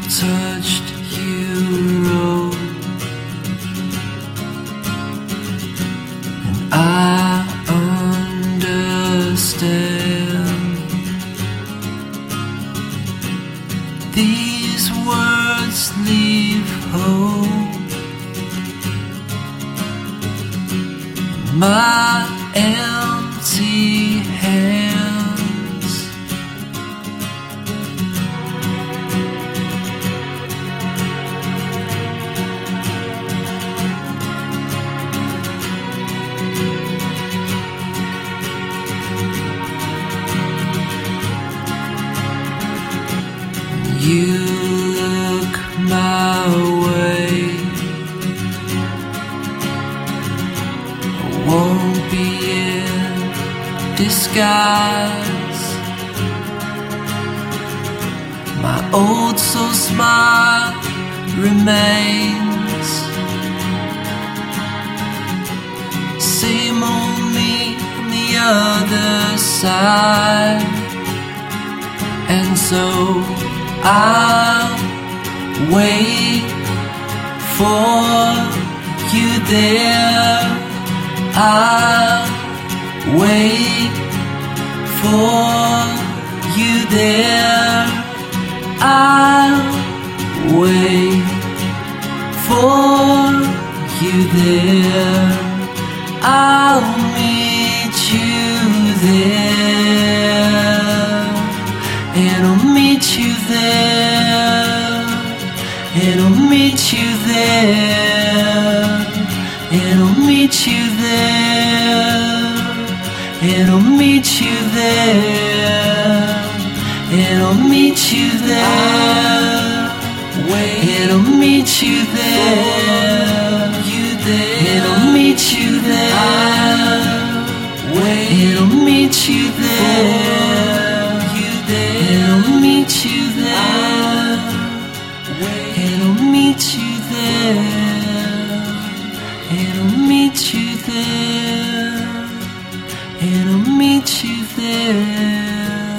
touched you wrote, and I understand. These words leave hope. My empty hands, you look my way, I won't be in disguise. My old soul smile remains. Same old me on the other side. And so I'll wait for you there. I'll wait for you there. I'll wait for you there. I'll meet you there. And I'll meet you there. And I'll meet you there. And I'll meet you there. And I'll meet you there. And I'll meet you there. And I'll meet you there. And I'll meet you there. And I'll meet you there. And I'll meet you there. And I'll meet you there. And I'll meet you there. And I'll meet you there.